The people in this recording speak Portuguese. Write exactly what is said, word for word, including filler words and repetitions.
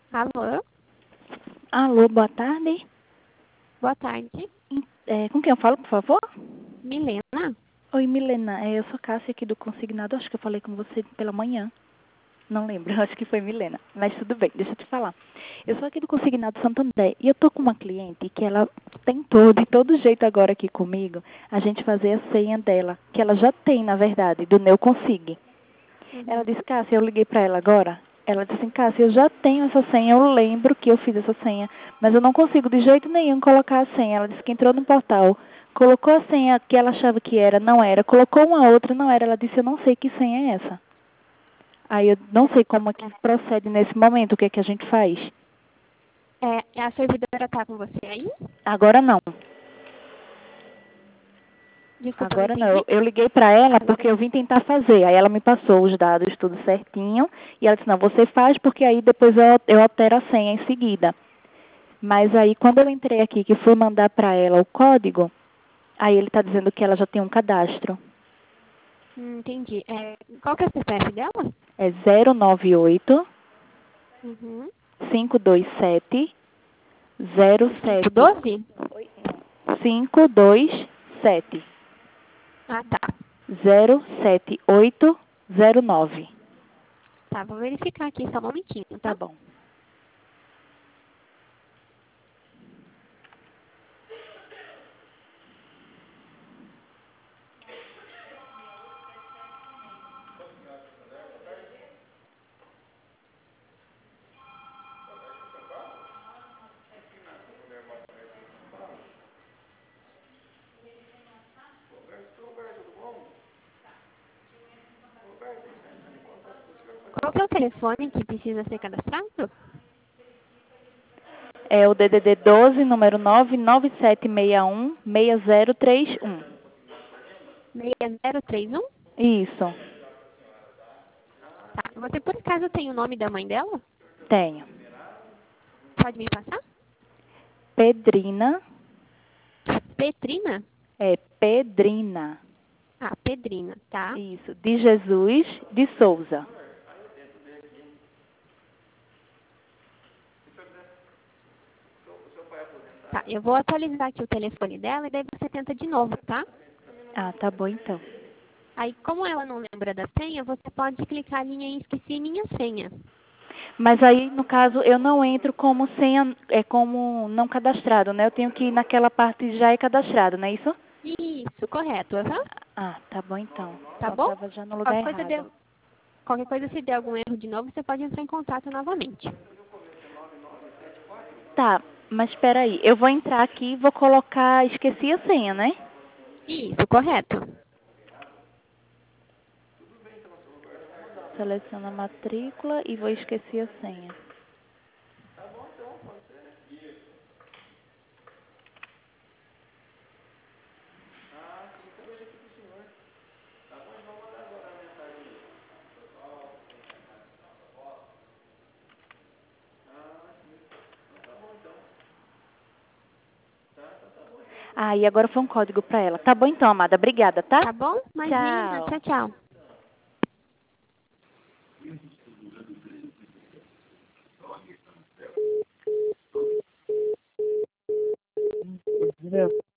Alô? Alô, boa tarde. Boa tarde. É, com quem eu falo, por favor? Milena? Oi, Milena. É, eu sou Cássia aqui do Consignado. Acho que eu falei com você pela manhã. Não lembro, acho que foi Milena. Mas tudo bem, deixa eu te falar. Eu sou aqui do Consignado Santander e eu tô com uma cliente que ela tentou de todo jeito agora aqui comigo a gente fazer a senha dela, que ela já tem, na verdade, do Neo Consig. Ela Uhum. disse, Cássia, eu liguei pra ela agora. Ela disse assim, Cássia, eu já tenho essa senha, eu lembro que eu fiz essa senha, mas eu não consigo de jeito nenhum colocar a senha. Ela disse que entrou no portal, colocou a senha que ela achava que era, não era, colocou uma outra, não era. Ela disse, eu não sei que senha é essa. Aí eu não sei como é que procede nesse momento, o que é que a gente faz. É, a servidora tá com você aí? Agora não. Desculpa, não Agora não. Eu, entendi. eu liguei para ela Agora porque eu não. vim tentar fazer. Aí ela me passou os dados tudo certinho. E ela disse, não, você faz porque aí depois eu, eu altero a senha em seguida. Mas aí quando eu entrei aqui, que fui mandar para ela o código, aí ele está dizendo que ela já tem um cadastro. Hum, entendi. É, qual que é o C P F dela? É zero nove oito, Uhum. cinco dois sete, zero Cinco sete doze? cinco dois sete Ah, tá. zero sete oito zero nove. Tá, vou verificar aqui só um momentinho, Tá tá? bom. Qual que é o telefone que precisa ser cadastrado? É o D D D doze, número nove nove sete seis um, seis zero três um. seis zero três um? Isso, Tá. Você por acaso tem o nome da mãe dela? tenho. Pode me passar? Pedrina, Petrina? é Pedrina. Ah, Pedrina, tá. Isso, de Jesus de Souza. Tá, eu vou atualizar aqui o telefone dela e daí você tenta de novo, tá? Ah, tá bom então. Aí, como ela não lembra da senha, você pode clicar ali em esqueci minha senha. Mas aí, no caso, eu não entro como senha, é como não cadastrado, né? Eu tenho que ir naquela parte já é cadastrado, não é isso? Isso, correto, aham. Ah, tá bom então. Tá Só bom? estava já no lugar Qualquer coisa, errado. deu, qualquer coisa, se der algum erro de novo, você pode entrar em contato novamente. Tá, mas espera aí. Eu vou entrar aqui e vou colocar, esqueci a senha, né? Isso, correto. Seleciona a matrícula e vou esquecer a senha. Ah, e agora foi um código para ela. Tá bom então, amada. Obrigada, tá? Tá bom? Imagina. Tchau. Tchau, tchau. Entendeu?